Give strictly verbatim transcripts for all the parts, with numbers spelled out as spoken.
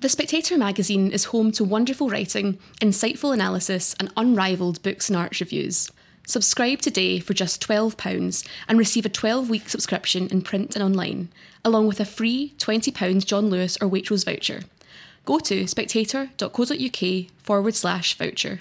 The Spectator magazine is home to wonderful writing, insightful analysis and unrivalled books and arts reviews. Subscribe today for just twelve pounds and receive a twelve-week subscription in print and online, along with a free twenty pounds John Lewis or Waitrose voucher. Go to spectator.co.uk forward slash voucher.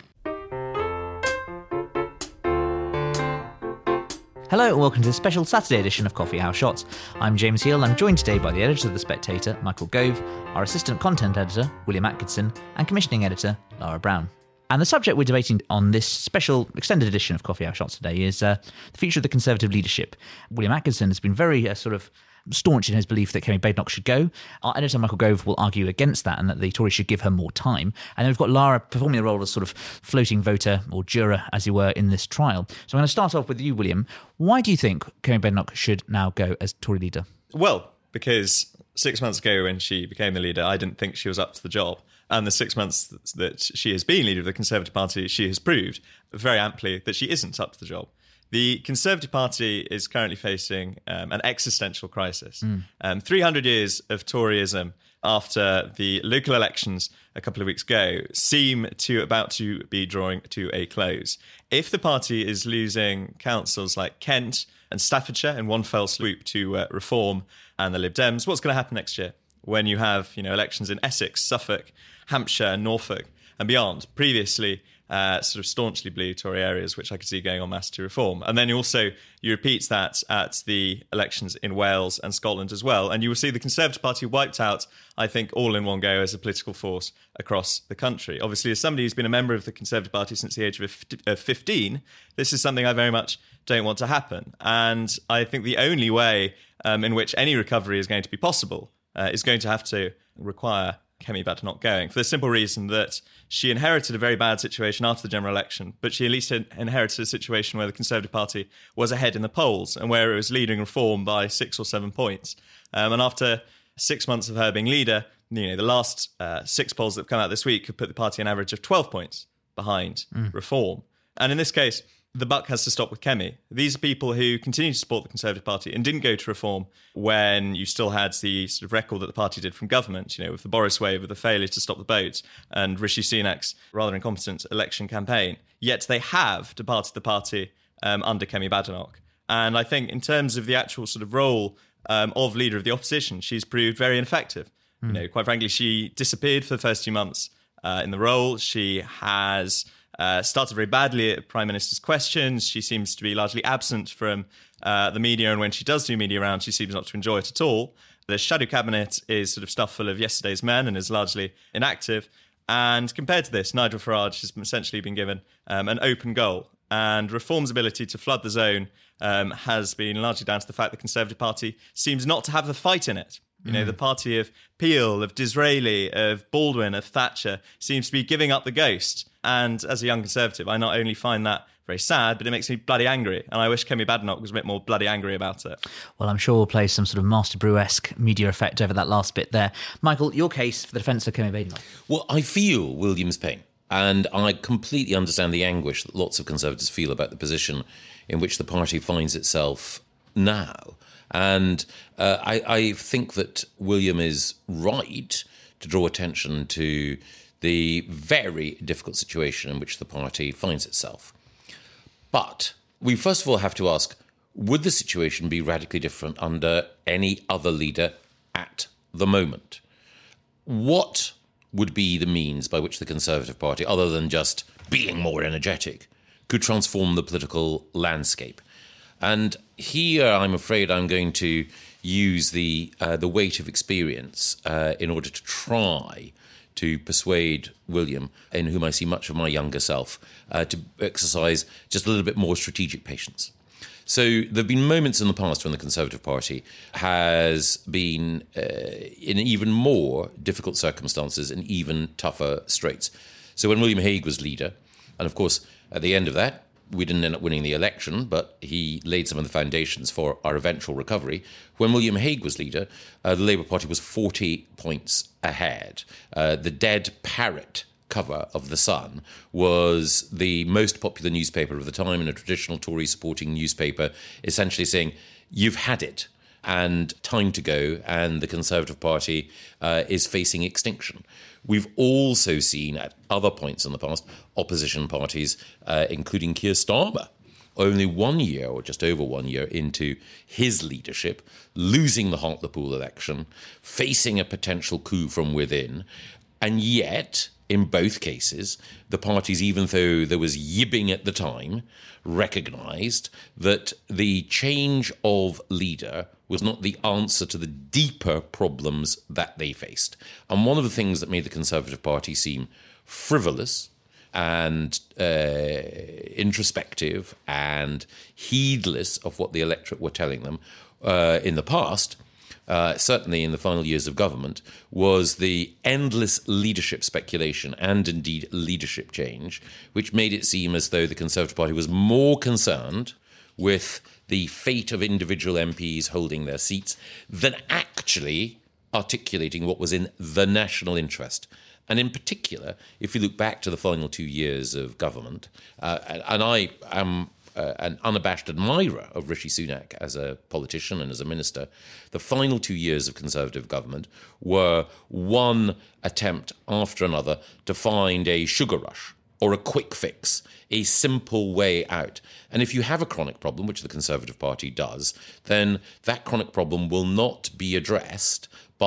Hello and welcome to the special Saturday edition of Coffee House Shots. I'm James Heal and I'm joined today by the editor of The Spectator, Michael Gove, our assistant content editor, William Atkinson, and commissioning editor, Lara Brown. And the subject we're debating on this special extended edition of Coffee House Shots today is uh, the future of the Conservative leadership. William Atkinson has been very uh, sort of staunch in his belief that Kemi Badenoch should go. Our editor, Michael Gove, will argue against that and that the Tories should give her more time. And then we've got Lara performing the role as sort of floating voter or juror, as you were, in this trial. So I'm going to start off with you, William. Why do you think Kemi Badenoch should now go as Tory leader? Well, because six months ago when she became the leader, I didn't think she was up to the job. And the six months that she has been leader of the Conservative Party, she has proved very amply that she isn't up to the job. The Conservative Party is currently facing um, an existential crisis. Mm. Um, three hundred years of Toryism after the local elections a couple of weeks ago seem to about to be drawing to a close. If the party is losing councils like Kent and Staffordshire in one fell swoop to uh, Reform and the Lib Dems, what's going to happen next year when you have, you know, elections in Essex, Suffolk, Hampshire, Norfolk and beyond? Previously, Uh, sort of staunchly blue Tory areas, which I could see going en masse to Reform. And then you also, you repeat that at the elections in Wales and Scotland as well. And you will see the Conservative Party wiped out, I think, all in one go as a political force across the country. Obviously, as somebody who's been a member of the Conservative Party since the age of fifteen, this is something I very much don't want to happen. And I think the only way um, in which any recovery is going to be possible uh, is going to have to require Kemi Badenoch going, for the simple reason that she inherited a very bad situation after the general election, but she at least inherited a situation where the Conservative Party was ahead in the polls and where it was leading Reform by six or seven points. Um, and after six months of her being leader, you know, the last uh, six polls that have come out this week have put the party an average of twelve points behind mm. Reform. And in this case, the buck has to stop with Kemi. These are people who continue to support the Conservative Party and didn't go to Reform when you still had the sort of record that the party did from government, you know, with the Boris wave, with the failure to stop the boat and Rishi Sunak's rather incompetent election campaign. Yet they have departed the party um, under Kemi Badenoch. And I think in terms of the actual sort of role um, of leader of the opposition, she's proved very ineffective. Mm. You know, quite frankly, she disappeared for the first few months uh, in the role. She has Uh, started very badly at Prime Minister's questions. She seems to be largely absent from uh, the media, and when she does do media rounds, she seems not to enjoy it at all. The shadow cabinet is sort of stuffed full of yesterday's men and is largely inactive. And compared to this, Nigel Farage has essentially been given um, an open goal. And Reform's ability to flood the zone um, has been largely down to the fact the Conservative Party seems not to have the fight in it. You know, mm. the party of Peel, of Disraeli, of Baldwin, of Thatcher seems to be giving up the ghost. And as a young Conservative, I not only find that very sad, but it makes me bloody angry. And I wish Kemi Badenoch was a bit more bloody angry about it. Well, I'm sure we'll play some sort of Master Brew-esque media effect over that last bit there. Michael, your case for the defence of Kemi Badenoch? Well, I feel William's pain. And I completely understand the anguish that lots of Conservatives feel about the position in which the party finds itself now. And uh, I, I think that William is right to draw attention to the very difficult situation in which the party finds itself. But we first of all have to ask, would the situation be radically different under any other leader at the moment? What would be the means by which the Conservative Party, other than just being more energetic, could transform the political landscape? And here, I'm afraid I'm going to use the uh, the weight of experience uh, in order to try to persuade William, in whom I see much of my younger self, uh, to exercise just a little bit more strategic patience. So there have been moments in the past when the Conservative Party has been uh, in even more difficult circumstances and even tougher straits. So when William Hague was leader, and of course, at the end of that, we didn't end up winning the election, but he laid some of the foundations for our eventual recovery. When William Hague was leader, uh, the Labour Party was forty points ahead. Uh, the dead parrot cover of The Sun was the most popular newspaper of the time, and a traditional Tory-supporting newspaper, essentially saying, you've had it. and time to go, and the Conservative Party uh, is facing extinction. We've also seen at other points in the past opposition parties, uh, including Keir Starmer, only one year or just over one year into his leadership, losing the Hartlepool election, facing a potential coup from within, and yet, in both cases, the parties, even though there was yibbing at the time, recognised that the change of leader was not the answer to the deeper problems that they faced. And one of the things that made the Conservative Party seem frivolous and uh, introspective and heedless of what the electorate were telling them uh, in the past, uh, certainly in the final years of government, was the endless leadership speculation and indeed leadership change, which made it seem as though the Conservative Party was more concerned with the fate of individual M Ps holding their seats than actually articulating what was in the national interest. And in particular, if you look back to the final two years of government, uh, and I am uh, an unabashed admirer of Rishi Sunak as a politician and as a minister, the final two years of Conservative government were one attempt after another to find a sugar rush or a quick fix, a simple way out. And if you have a chronic problem, which the Conservative Party does, then that chronic problem will not be addressed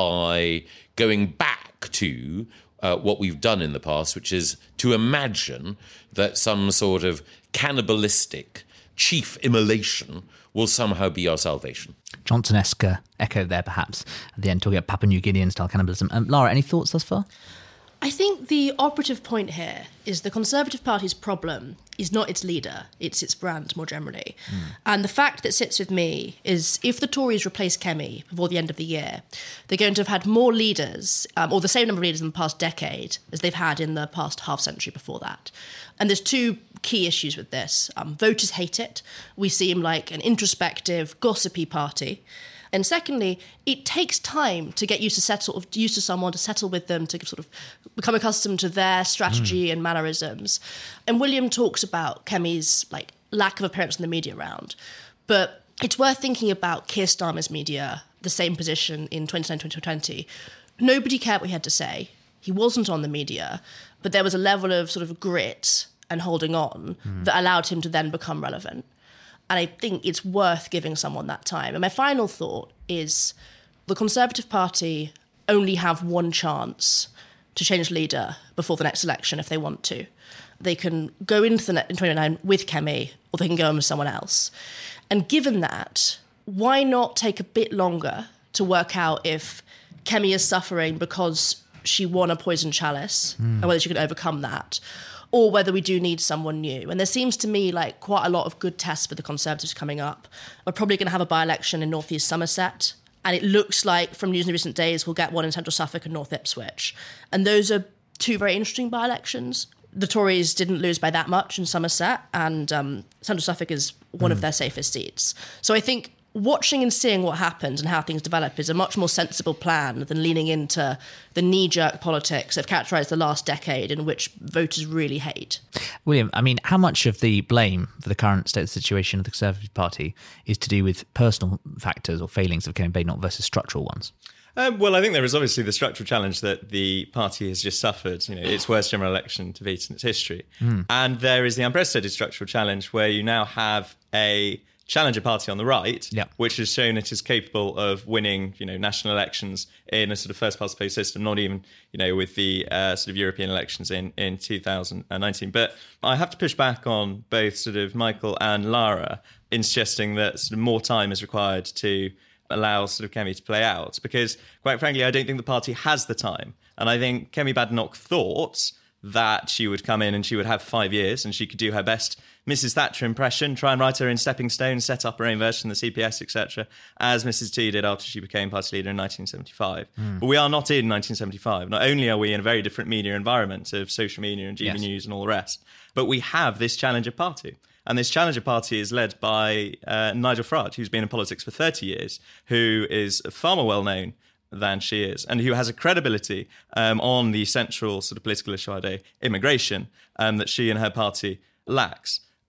by going back to uh, what we've done in the past, which is to imagine that some sort of cannibalistic chief immolation will somehow be our salvation. Johnson-esque uh, echo there, perhaps, at the end, talking about Papua New Guinean-style cannibalism. Um, Lara, any thoughts thus far? I think the operative point here is the Conservative Party's problem is not its leader, it's its brand more generally. Mm. And the fact that sits with me is if the Tories replace Kemi before the end of the year, they're going to have had more leaders, um, or the same number of leaders in the past decade as they've had in the past half century before that. And there's two key issues with this. Um, voters hate it. We seem like an introspective, gossipy party. And secondly, it takes time to get used to settle, used to someone, to settle with them, to sort of become accustomed to their strategy mm. and mannerisms. And William talks about Kemi's like lack of appearance in the media round, but it's worth thinking about Keir Starmer's media, the same position in twenty nineteen, twenty twenty. Nobody cared what he had to say. He wasn't on the media, but there was a level of sort of grit and holding on mm. that allowed him to then become relevant. And I think it's worth giving someone that time. And my final thought is the Conservative Party only have one chance to change leader before the next election if they want to. They can go into the in twenty-nine with Kemi, or they can go on with someone else. And given that, why not take a bit longer to work out if Kemi is suffering because she won a poison chalice mm. and whether she can overcome that, or whether we do need someone new. And there seems to me like quite a lot of good tests for the Conservatives coming up. We're probably going to have a by-election in North East Somerset, and it looks like from news in recent days we'll get one in Central Suffolk and North Ipswich. And those are two very interesting by-elections. The Tories didn't lose by that much in Somerset, and um, Central Suffolk is one mm. of their safest seats. So I think watching and seeing what happens and how things develop is a much more sensible plan than leaning into the knee-jerk politics that have characterised the last decade, in which voters really hate. William, I mean, how much of the blame for the current state of the situation of the Conservative Party is to do with personal factors or failings of Kemi Badenoch versus structural ones? Um, well, I think there is obviously the structural challenge that the party has just suffered, you know, its worst general election to beat in its history. Mm. And there is the unprecedented structural challenge where you now have a challenger party on the right, yeah. which has shown it is capable of winning, you know, national elections in a sort of first past the post system, not even, you know, with the uh, sort of European elections in, in two thousand nineteen. But I have to push back on both sort of Michael and Lara in suggesting that sort of more time is required to allow sort of Kemi to play out, because quite frankly, I don't think the party has the time. And I think Kemi Badenoch thought that she would come in and she would have five years and she could do her best Missus Thatcher impression, try and write her in stepping stones, set up her own version of the C P S, et cetera, as Missus T did after she became party leader in nineteen seventy-five. Mm. But we are not in nineteen seventy-five. Not only are we in a very different media environment of social media and G B yes. News and all the rest, but we have this challenger party. And this challenger party is led by uh, Nigel Farage, who's been in politics for thirty years, who is far more well-known than she is, and who has a credibility um, on the central sort of political issue, immigration, um, that she and her party lacks.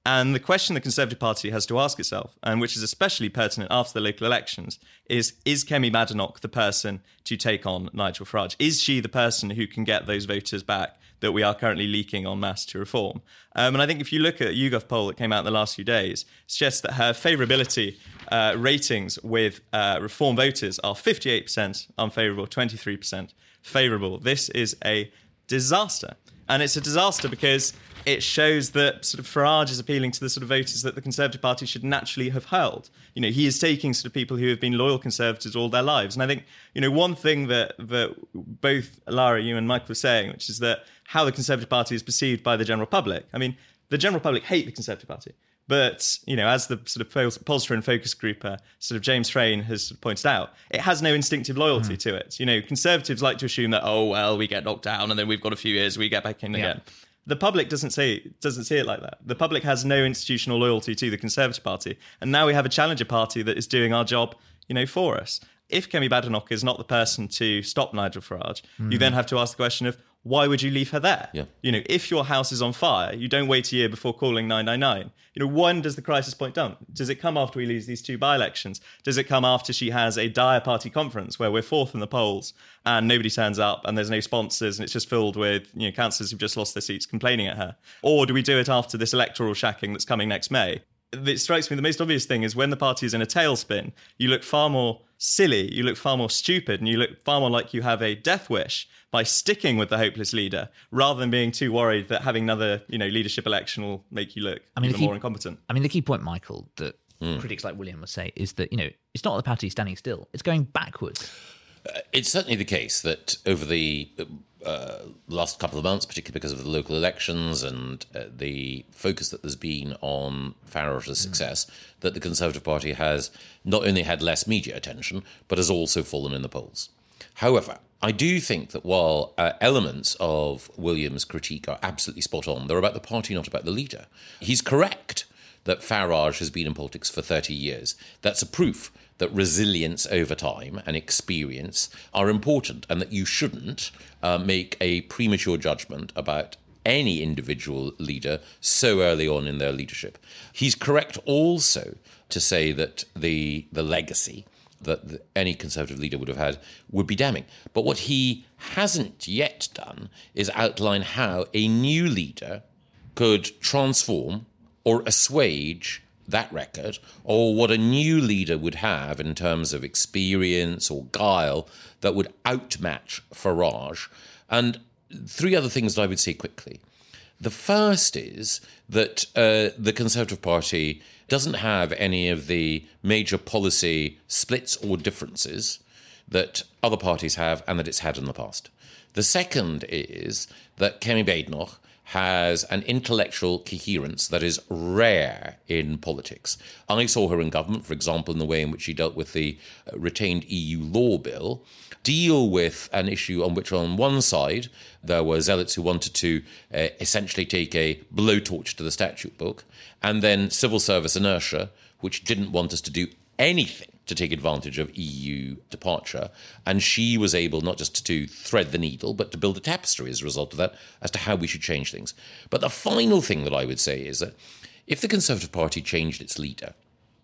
And the question the Conservative Party has to ask itself, and which is especially pertinent after the local elections, is, is Kemi Badenoch the person to take on Nigel Farage? Is she the person who can get those voters back that we are currently leaking en masse to reform? Um, and I think if you look at a YouGov poll that came out in the last few days, it suggests that her favourability uh, ratings with uh, reform voters are fifty-eight percent unfavourable, twenty-three percent favourable. This is a disaster. And it's a disaster because it shows that sort of Farage is appealing to the sort of voters that the Conservative Party should naturally have held. You know, he is taking sort of people who have been loyal Conservatives all their lives. And I think, you know, one thing that, that both Lara, you and Michael were saying, which is that how the Conservative Party is perceived by the general public. I mean, the general public hate the Conservative Party. But, you know, as the sort of pollster and focus group, uh, sort of James Frayne has pointed out, it has no instinctive loyalty mm. to it. You know, Conservatives like to assume that, oh, well, we get knocked down and then we've got a few years, we get back in yeah. again. The public doesn't say doesn't see it like that. The public has no institutional loyalty to the Conservative Party. And now we have a challenger party that is doing our job, you know, for us. If Kemi Badenoch is not the person to stop Nigel Farage, mm. you then have to ask the question of, why would you leave her there? Yeah. You know, if your house is on fire, you don't wait a year before calling nine nine nine. You know, when does the crisis point come? Does it come after we lose these two by-elections? Does it come after she has a dire party conference where we're fourth in the polls and nobody turns up and there's no sponsors and it's just filled with, you know, councillors who've just lost their seats complaining at her? Or do we do it after this electoral shacking that's coming next May? It strikes me the most obvious thing is when the party is in a tailspin, you look far more silly, you look far more stupid, and you look far more like you have a death wish by sticking with the hopeless leader rather than being too worried that having another, you know, leadership election will make you look I mean, even key, more incompetent. I mean, the key point, Michael, that mm. critics like William would say is that, you know, it's not the party standing still, it's going backwards. Uh, it's certainly the case that over the uh, last couple of months, particularly because of the local elections and uh, the focus that there's been on Farage's success, mm. that the Conservative Party has not only had less media attention, but has also fallen in the polls. However, I do think that while uh, elements of William's critique are absolutely spot on, they're about the party, not about the leader. He's correct that Farage has been in politics for thirty years. That's a proof that resilience over time and experience are important and that you shouldn't uh, make a premature judgment about any individual leader so early on in their leadership. He's correct also to say that the the legacy that the, any Conservative leader would have had would be damning. But what he hasn't yet done is outline how a new leader could transform or assuage that record, or what a new leader would have in terms of experience or guile that would outmatch Farage. And three other things that I would say quickly. The first is that uh, the Conservative Party doesn't have any of the major policy splits or differences that other parties have and that it's had in the past. The second is that Kemi Badenoch has an intellectual coherence that is rare in politics. I saw her in government, for example, in the way in which she dealt with the retained E U law bill, deal with an issue on which on one side there were zealots who wanted to uh, essentially take a blowtorch to the statute book, and then civil service inertia, which didn't want us to do anything to take advantage of E U departure. And she was able not just to thread the needle, but to build a tapestry as a result of that as to how we should change things. But the final thing that I would say is that if the Conservative Party changed its leader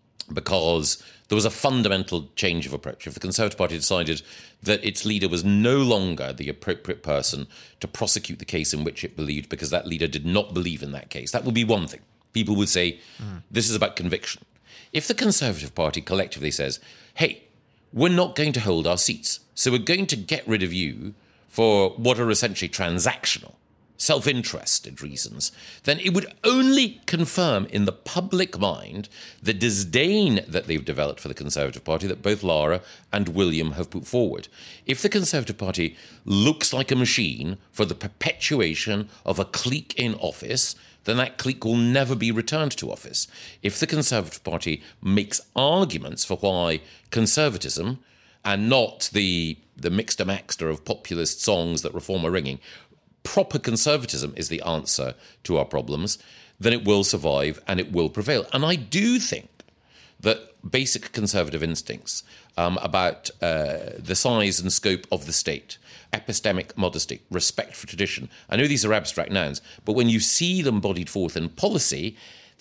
because there was a fundamental change of approach, if the Conservative Party decided that its leader was no longer the appropriate person to prosecute the case in which it believed because that leader did not believe in that case, that would be one thing. People would say, mm. this is about conviction. If the Conservative Party collectively says, hey, we're not going to hold our seats, so we're going to get rid of you for what are essentially transactional, self-interested reasons, then it would only confirm in the public mind the disdain that they've developed for the Conservative Party that both Lara and William have put forward. If the Conservative Party looks like a machine for the perpetuation of a clique in office, then that clique will never be returned to office. If the Conservative Party makes arguments for why conservatism, and not the, the mixter-maxter of populist songs that Reform are ringing, proper conservatism is the answer to our problems, then it will survive and it will prevail. And I do think that basic conservative instincts um, about uh, the size and scope of the state, epistemic modesty, respect for tradition, I know these are abstract nouns, but when you see them bodied forth in policy,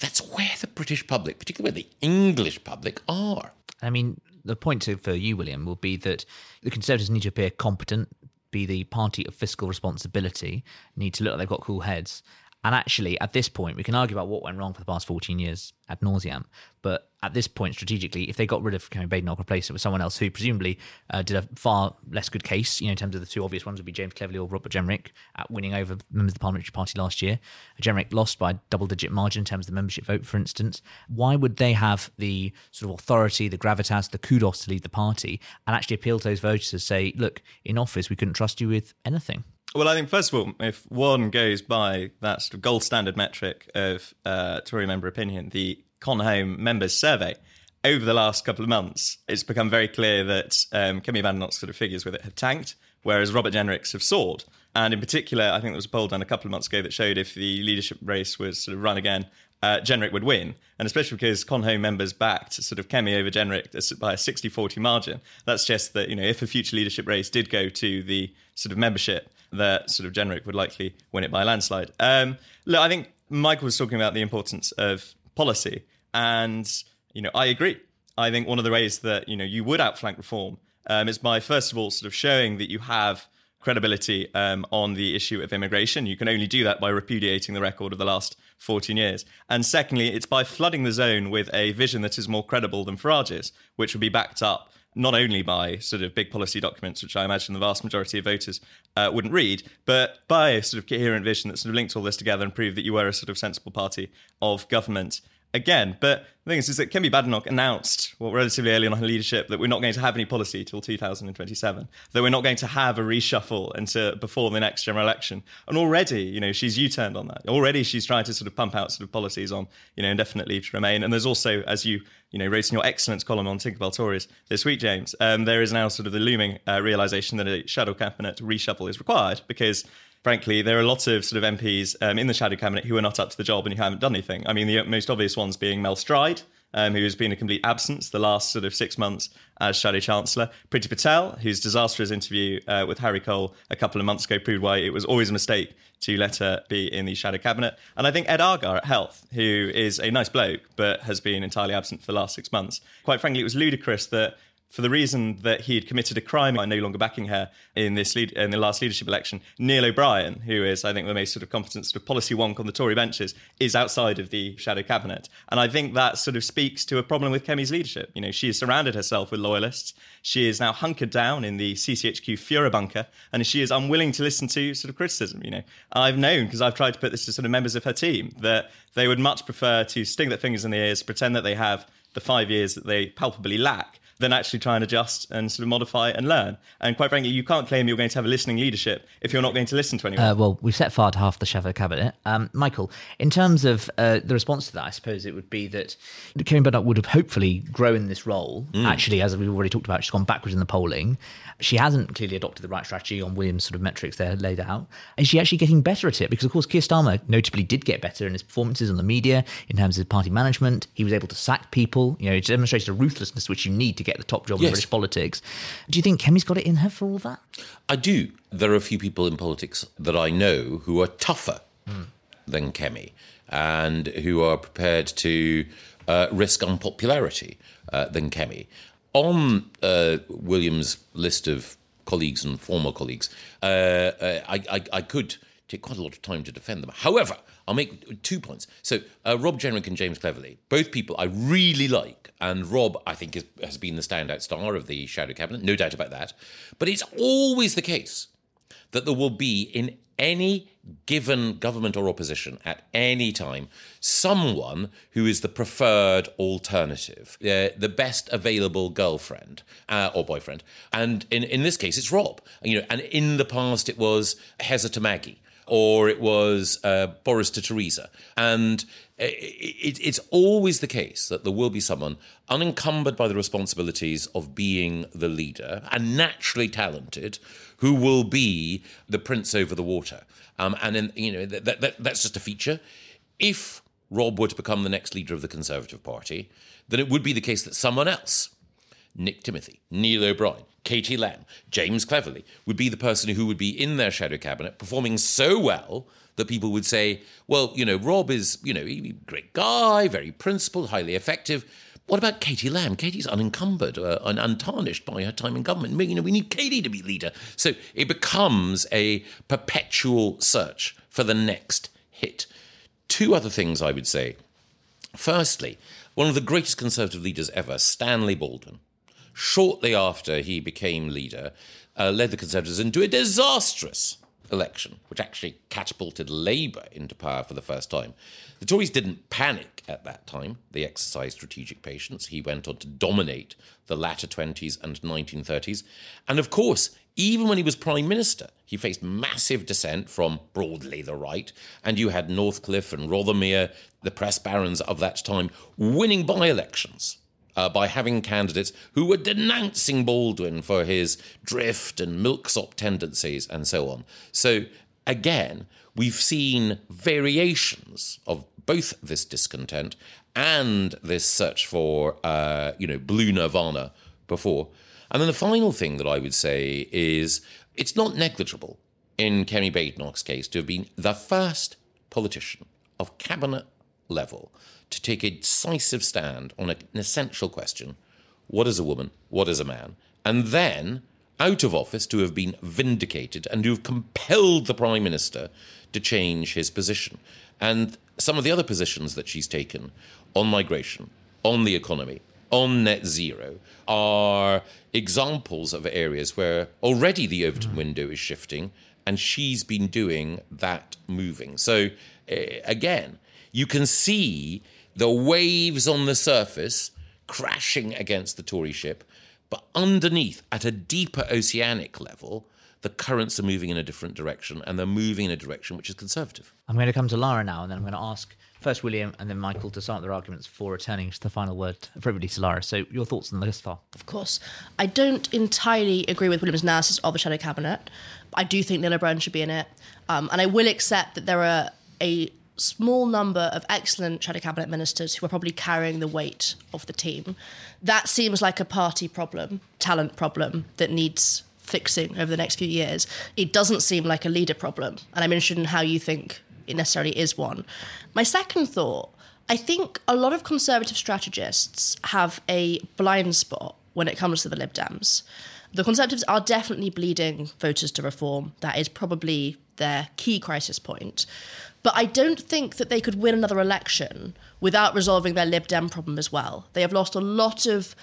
That's where the British public, particularly where the English public, are. I mean, the point to, for you, William, will be that the Conservatives need to appear competent, be the party of fiscal responsibility, need to look like they've got cool heads. And actually, at this point, we can argue about what went wrong for the past fourteen years ad nauseam. But at this point, strategically, if they got rid of Kemi Badenoch, replaced it with someone else who presumably uh, did a far less good case, you know, in terms of the two obvious ones would be James Cleverly or Robert Jenrick at winning over members of the Parliamentary Party last year. Jenrick lost by a double-digit margin in terms of the membership vote, for instance. Why would they have the sort of authority, the gravitas, the kudos to lead the party and actually appeal to those voters to say, look, in office, we couldn't trust you with anything? Well, I think, first of all, if one goes by that sort of gold standard metric of uh, Tory member opinion, the Con Home members survey, over the last couple of months, it's become very clear that um, Kemi Badenoch's sort of figures with it have tanked, whereas Robert Jenrick's have soared. And in particular, I think there was a poll done a couple of months ago that showed if the leadership race was sort of run again, uh, Jenrick would win. And especially because Con Home members backed sort of Kemi over Jenrick by a sixty forty margin. That suggests that, you know, if a future leadership race did go to the sort of membership, that sort of Jenrick would likely win it by a landslide. Um, look, I think Michael was talking about the importance of policy. And, you know, I agree. I think one of the ways that, you know, you would outflank reform um, is by, first of all, sort of showing that you have credibility um, on the issue of immigration. You can only do that by repudiating the record of the last fourteen years. And secondly, it's by flooding the zone with a vision that is more credible than Farage's, which would be backed up not only by sort of big policy documents, which I imagine the vast majority of voters uh, wouldn't read, but by a sort of coherent vision that sort of linked all this together and proved that you were a sort of sensible party of government again. But the thing is, is that Kemi Badenoch announced, well, relatively early on in her leadership, that we're not going to have any policy till two thousand twenty-seven, that we're not going to have a reshuffle until before the next general election. And already, you know, she's U-turned on that. Already she's trying to sort of pump out sort of policies on, you know, indefinite leave to remain. And there's also, as you, you know, wrote in your excellence column on Tinkerbell Tories this week, James, um, there is now sort of the looming uh, realisation that a shadow cabinet reshuffle is required because, frankly, there are lots of sort of M Ps um, in the shadow cabinet who are not up to the job and who haven't done anything. I mean, the most obvious ones being Mel Stride, um, who has been a complete absence the last sort of six months as Shadow Chancellor. Priti Patel, whose disastrous interview uh, with Harry Cole a couple of months ago proved why it was always a mistake to let her be in the shadow cabinet. And I think Ed Argar at Health, who is a nice bloke but has been entirely absent for the last six months. Quite frankly, it was ludicrous that for the reason that he had committed a crime by no longer backing her in this lead, in the last leadership election, Neil O'Brien, who is, I think, the most sort of competent sort of policy wonk on the Tory benches, is outside of the shadow cabinet. And I think that sort of speaks to a problem with Kemi's leadership. You know, she has surrounded herself with loyalists. She is now hunkered down in the C C H Q Führer bunker, and she is unwilling to listen to sort of criticism. You know, I've known, because I've tried to put this to sort of members of her team, that they would much prefer to stick their fingers in the ears, pretend that they have the five years that they palpably lack, than actually try and adjust and sort of modify and learn. And quite frankly, you can't claim you're going to have a listening leadership if you're not going to listen to anyone. Uh, well, we've set fire to half the shadow cabinet. Um, Michael, in terms of uh, the response to that, I suppose it would be that Kemi Badenoch would have hopefully grown in this role. Mm. Actually, as we've already talked about, she's gone backwards in the polling. She hasn't clearly adopted the right strategy on William's sort of metrics there laid out. Is she actually getting better at it? Because, of course, Keir Starmer notably did get better in his performances on the media, in terms of party management. He was able to sack people. You know, it demonstrated a ruthlessness which you need to get the top job yes. in British politics. Do you think Kemi's got it in her for all that? I do. There are a few people in politics that I know who are tougher mm. than Kemi and who are prepared to uh, risk unpopularity uh, than Kemi. On uh, William's list of colleagues and former colleagues, uh, uh, I, I, I could take quite a lot of time to defend them. However, I'll make two points. So uh, Rob Jenrick and James Cleverly, both people I really like. And Rob, I think, is, has been the standout star of the shadow cabinet, no doubt about that. But it's always the case that there will be, in any given government or opposition at any time, someone who is the preferred alternative, uh, the best available girlfriend uh, or boyfriend. And in, in this case, it's Rob. You know, and in the past, it was Heza to Maggie, or it was uh, Boris to Theresa. And it, it, it's always the case that there will be someone unencumbered by the responsibilities of being the leader and naturally talented who will be the prince over the water. Um, and, in, you know, that, that, that's just a feature. If Rob were to become the next leader of the Conservative Party, then it would be the case that someone else Nick Timothy, Neil O'Brien, Katie Lamb, James Cleverly would be the person who would be in their shadow cabinet performing so well that people would say, well, you know, Rob is, you know, a great guy, very principled, highly effective. What about Katie Lamb? Katie's unencumbered uh, and untarnished by her time in government. You know, we need Katie to be leader. So it becomes a perpetual search for the next hit. Two other things I would say. Firstly, one of the greatest Conservative leaders ever, Stanley Baldwin, shortly after he became leader, uh, led the Conservatives into a disastrous election, which actually catapulted Labour into power for the first time. The Tories didn't panic at that time. They exercised strategic patience. He went on to dominate the latter twenties and nineteen thirties. And of course, even when he was Prime Minister, he faced massive dissent from broadly the right. And you had Northcliffe and Rothermere, the press barons of that time, winning by-elections uh, by having candidates who were denouncing Baldwin for his drift and milksop tendencies and so on. So, again, we've seen variations of both this discontent and this search for, uh, you know, blue nirvana before. And then the final thing that I would say is it's not negligible in Kemi Badenoch's case to have been the first politician of cabinet level to take a decisive stand on an essential question: what is a woman, what is a man? And then, out of office, to have been vindicated and to have compelled the Prime Minister to change his position. And some of the other positions that she's taken on migration, on the economy, on net zero, are examples of areas where already the Overton window is shifting, and she's been doing that moving. So, uh, again, you can see the waves on the surface crashing against the Tory ship, but underneath, at a deeper oceanic level, the currents are moving in a different direction, and they're moving in a direction which is Conservative. I'm going to come to Lara now, and then I'm going to ask first William and then Michael to start their arguments before returning to the final word for everybody to Lara. So your thoughts on this far? Of course. I don't entirely agree with William's analysis of the shadow cabinet. I do think Neil O'Brien should be in it. Um, and I will accept that there are a small number of excellent shadow cabinet ministers who are probably carrying the weight of the team. That seems like a party problem, talent problem that needs fixing over the next few years. It doesn't seem like a leader problem, and I'm interested in how you think it necessarily is one. My second thought, I think a lot of Conservative strategists have a blind spot when it comes to the Lib Dems. The Conservatives are definitely bleeding voters to reform. That is probably their key crisis point. But I don't think that they could win another election without resolving their Lib Dem problem as well. They have lost a lot of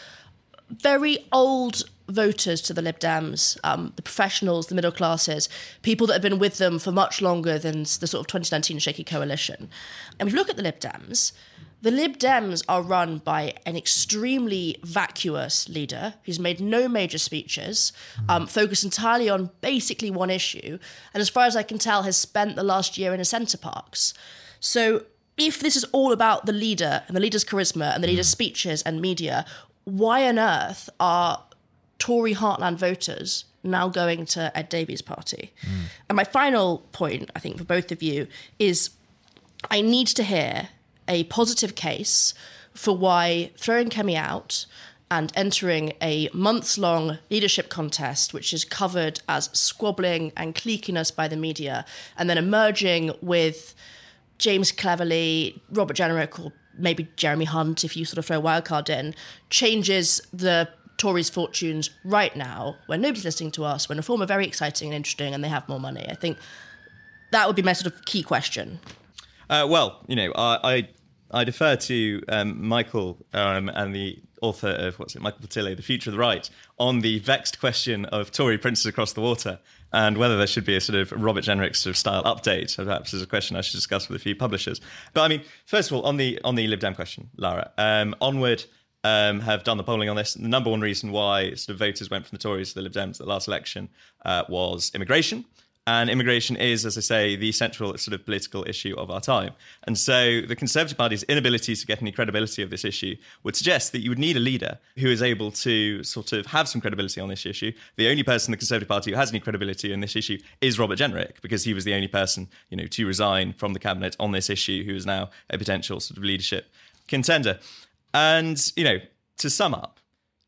very old voters to the Lib Dems, um, the professionals, the middle classes, people that have been with them for much longer than the sort of twenty nineteen shaky coalition. And if you look at the Lib Dems, the Lib Dems are run by an extremely vacuous leader who's made no major speeches, um, focused entirely on basically one issue, and as far as I can tell, has spent the last year in a centre parks. So if this is all about the leader and the leader's charisma and the leader's speeches and media, why on earth are Tory heartland voters now going to Ed Davey's party? Mm. And my final point, I think, for both of you is I need to hear a positive case for why throwing Kemi out and entering a months-long leadership contest, which is covered as squabbling and cliquiness by the media, and then emerging with James Cleverly, Robert Jenrick, or maybe Jeremy Hunt, if you sort of throw a wildcard in, changes the Tories' fortunes right now, when nobody's listening to us, when Reform are very exciting and interesting and they have more money. I think that would be my sort of key question. Uh, well, you know, I I, I defer to um, Michael um, and the author of, what's it, Michael Patillo, The Future of the Right, on the vexed question of Tory princes across the water and whether there should be a sort of Robert Jenrick sort of style update. So perhaps is a question I should discuss with a few publishers. But I mean, first of all, on the on the Lib Dem question, Lara, um, Onward um, have done the polling on this. The number one reason why sort of voters went from the Tories to the Lib Dems at the last election uh, was immigration. And immigration is, as I say, the central sort of political issue of our time. And so the Conservative Party's inability to get any credibility of this issue would suggest that you would need a leader who is able to sort of have some credibility on this issue. The only person in the Conservative Party who has any credibility on this issue is Robert Jenrick, because he was the only person, you know, to resign from the cabinet on this issue who is now a potential sort of leadership contender. And, you know, to sum up,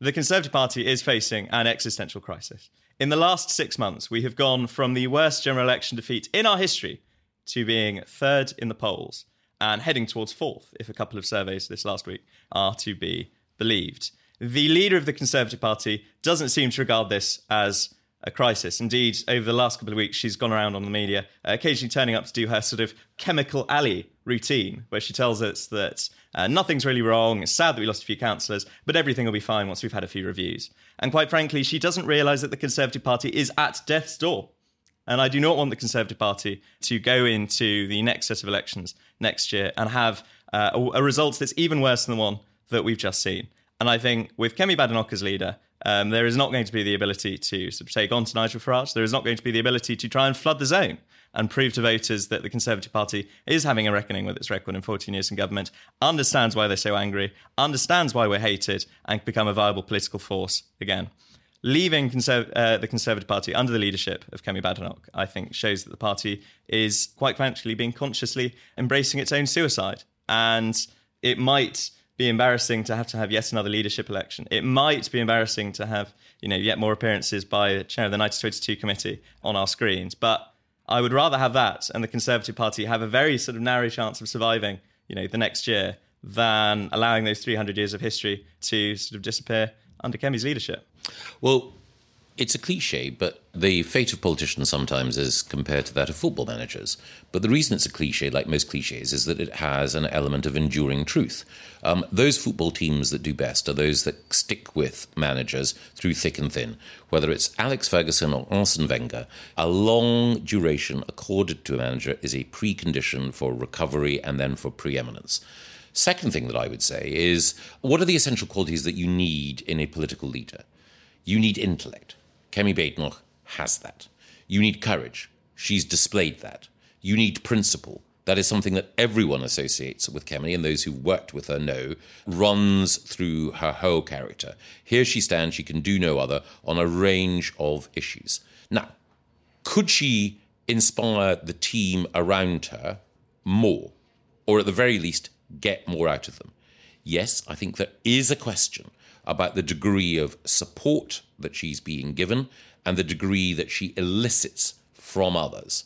the Conservative Party is facing an existential crisis. In the last six months, we have gone from the worst general election defeat in our history to being third in the polls and heading towards fourth, if a couple of surveys this last week are to be believed. The leader of the Conservative Party doesn't seem to regard this as a crisis. Indeed, over the last couple of weeks, she's gone around on the media, uh, occasionally turning up to do her sort of chemical alley routine, where she tells us that uh, nothing's really wrong, it's sad that we lost a few councillors, but everything will be fine once we've had a few reviews. And quite frankly, she doesn't realise that the Conservative Party is at death's door. And I do not want the Conservative Party to go into the next set of elections next year and have uh, a, a result that's even worse than the one that we've just seen. And I think with Kemi Badenoch as leader, um, there is not going to be the ability to sort of take on to Nigel Farage. There is not going to be the ability to try and flood the zone and prove to voters that the Conservative Party is having a reckoning with its record in fourteen years in government, understands why they're so angry, understands why we're hated, and become a viable political force again. Leaving Conserv- uh, the Conservative Party under the leadership of Kemi Badenoch, I think, shows that the party is, quite frankly, being consciously embracing its own suicide. And it might be embarrassing to have to have yet another leadership election. It might be embarrassing to have, you know, yet more appearances by the chair of the nineteen twenty-two committee on our screens. But I would rather have that and the Conservative Party have a very sort of narrow chance of surviving, you know, the next year than allowing those three hundred years of history to sort of disappear under Kemi's leadership. Well, it's a cliche, but the fate of politicians sometimes is compared to that of football managers. But the reason it's a cliche, like most cliches, is that it has an element of enduring truth. Um, those football teams that do best are those that stick with managers through thick and thin. Whether it's Alex Ferguson or Arsene Wenger, a long duration accorded to a manager is a precondition for recovery and then for preeminence. Second thing that I would say is, what are the essential qualities that you need in a political leader? You need intellect. Kemi Badenoch has that. You need courage. She's displayed that. You need principle. That is something that everyone associates with Kemi, and those who've worked with her know, runs through her whole character. Here she stands, she can do no other on a range of issues. Now, could she inspire the team around her more, or at the very least, get more out of them? Yes, I think there is a question about the degree of support that she's being given and the degree that she elicits from others.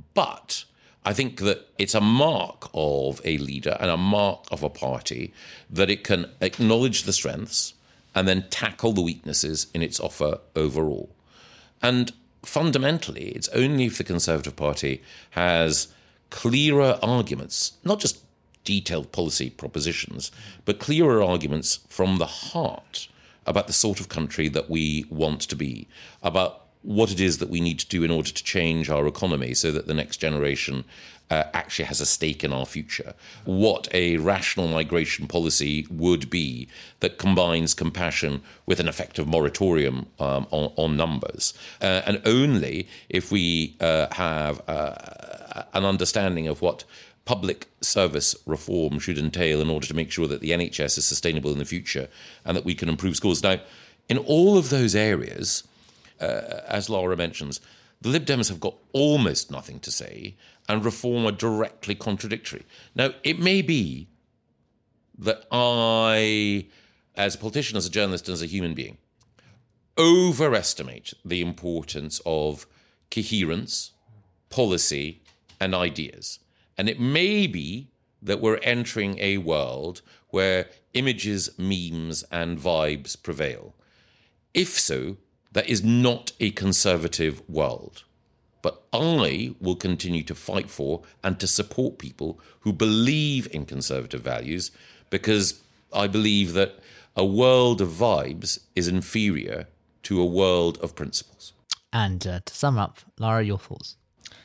But I think that it's a mark of a leader and a mark of a party that it can acknowledge the strengths and then tackle the weaknesses in its offer overall. And fundamentally, it's only if the Conservative Party has clearer arguments, not just detailed policy propositions, but clearer arguments from the heart about the sort of country that we want to be, about what it is that we need to do in order to change our economy so that the next generation uh, actually has a stake in our future, what a rational migration policy would be that combines compassion with an effective moratorium um, on, on numbers. Uh, and only if we uh, have uh, an understanding of what public service reform should entail in order to make sure that the N H S is sustainable in the future and that we can improve schools. Now, in all of those areas, uh, as Laura mentions, the Lib Dems have got almost nothing to say, and reform are directly contradictory. Now, it may be that I, as a politician, as a journalist, and as a human being, overestimate the importance of coherence, policy, and ideas. And it may be that we're entering a world where images, memes, and vibes prevail. If so, that is not a conservative world. But I will continue to fight for and to support people who believe in conservative values, because I believe that a world of vibes is inferior to a world of principles. And uh, to sum up, Lara, your thoughts?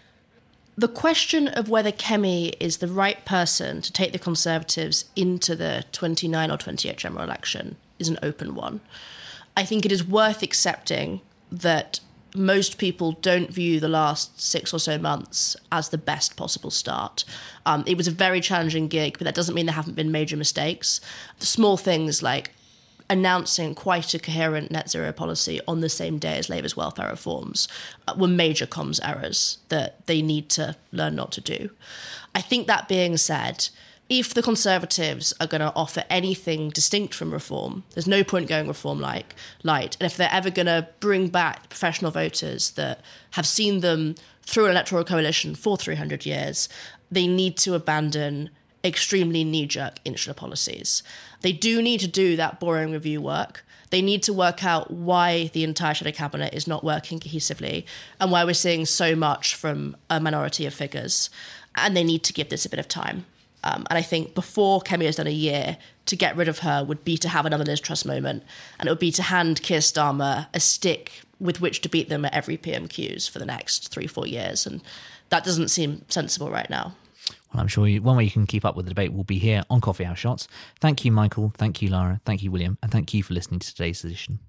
The question of whether Kemi is the right person to take the Conservatives into the twenty-nine or twenty-eight general election is an open one. I think it is worth accepting that most people don't view the last six or so months as the best possible start. Um, it was a very challenging gig, but that doesn't mean there haven't been major mistakes. The small things like announcing quite a coherent net zero policy on the same day as Labour's welfare reforms uh, were major comms errors that they need to learn not to do. I think that being said, if the Conservatives are going to offer anything distinct from reform, there's no point going reform like light. And if they're ever going to bring back professional voters that have seen them through an electoral coalition for three hundred years, they need to abandon extremely knee-jerk insular policies. They do need to do that boring review work. They need to work out why the entire shadow cabinet is not working cohesively and why we're seeing so much from a minority of figures. And they need to give this a bit of time. Um, and I think before Kemi has done a year, to get rid of her would be to have another Liz Truss moment. And it would be to hand Keir Starmer a stick with which to beat them at every P M Qs for the next three, four years. And that doesn't seem sensible right now. Well, I'm sure you, one way you can keep up with the debate will be here on Coffee House Shots. Thank you, Michael. Thank you, Lara. Thank you, William. And thank you for listening to today's edition.